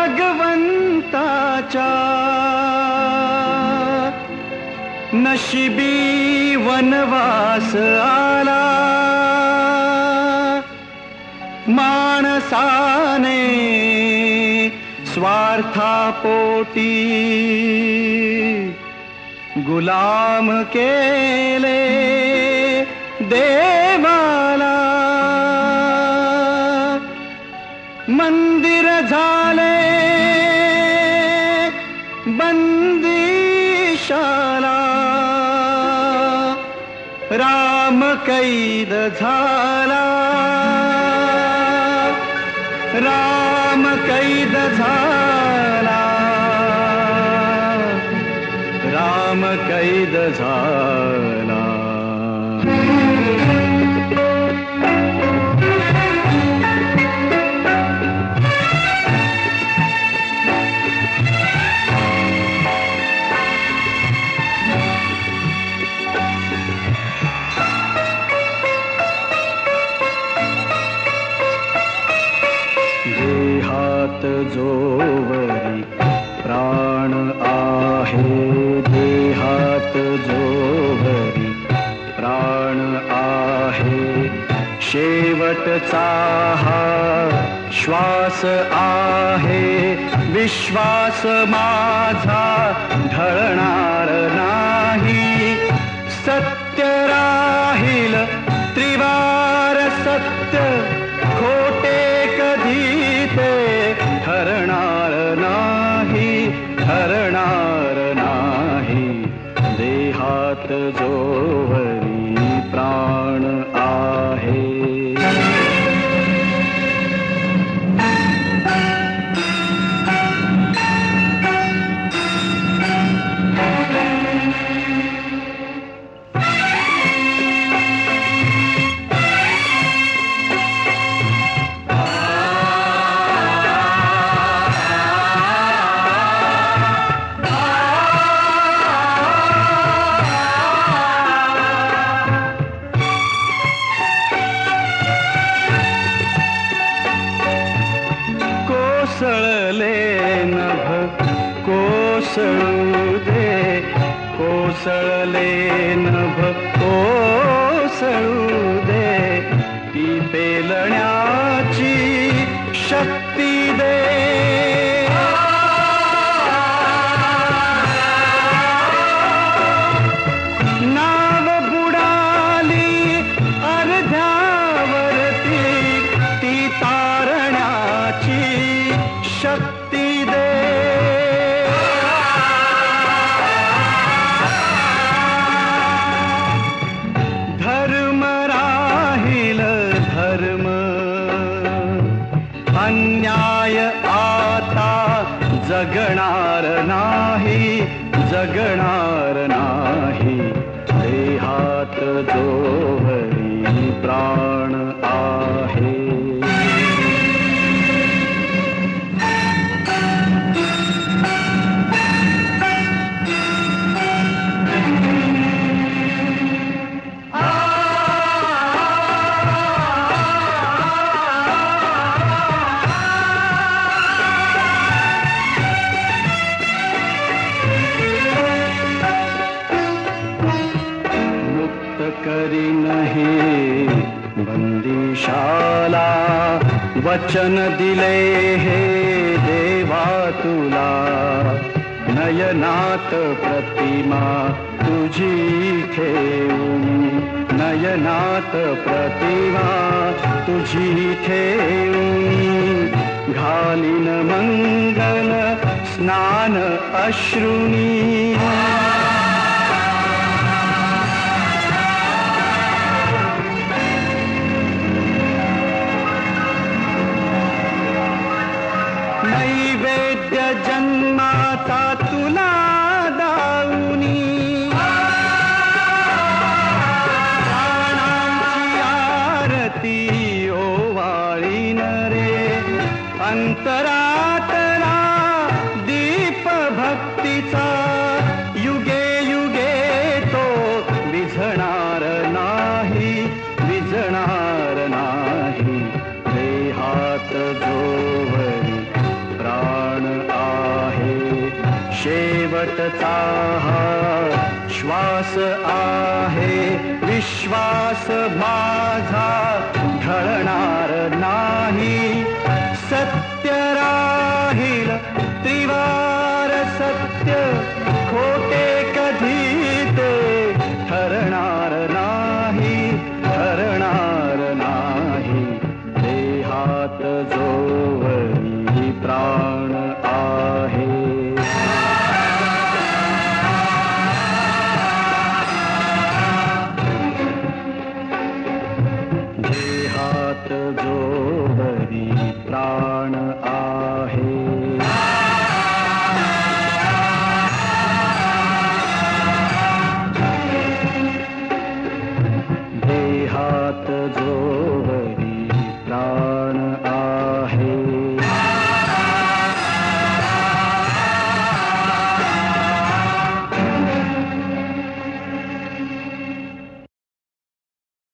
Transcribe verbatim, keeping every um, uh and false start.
भगवंताच्या नशिबी वनवास आला, माणसाने स्वार्थापोटी गुलाम केले देवाला. मंदिर झाले बंदिशाला, राम कैद झाला, राम कैद झाला, राम कैद झाला. जोवरी प्राण आहे, देहात जोवरी प्राण आहे, शेवटचा हा श्वास आहे, विश्वास माझा ढळणार नाही. सत्य राहील त्रिवार सत्य, खोटे कधी ते ठरणार नाही, ठरणार नाही. देहात जोवरी प्राण आहे. कोसळले नभ कोसळू दे, कोसळले नभ कोसळू दे, ती पेलण्याची शक्ती दे. नाव बुडाली अर्ध्यावरती, ती तारण्याची शक्ती दे. धर्म राहील धर्म, अन्याय आता जगणार नाही, जगणार नाही. देहात जोवरी प्राण आहे. करी नहीं बंदिशाला, वचन दिले हे देवा तुला. नयनात प्रतिमा तुझी ठेवून, नयनात प्रतिमा तुझी ठेवून, घालीन मंगल स्नान अश्रुनी. नैवेद्य जन्माचा तुला दाऊनी, प्राणांची आरती ओवाळीन रे. अंतरातला दीप भक्तीचा, युगे युगे तो विझणार नाही, विझणार नाही. देहात जोवरी प्राण ईश्वरचा हा श्वास आहे, विश्वास माझा ढळणार नाही. सत्य राहील त्रिवार सत्य, खोटे कधी ते ठरणार नाही, ठरणार नाही. देहात जोवरी प्राण आहे, देहात जोवरी प्राण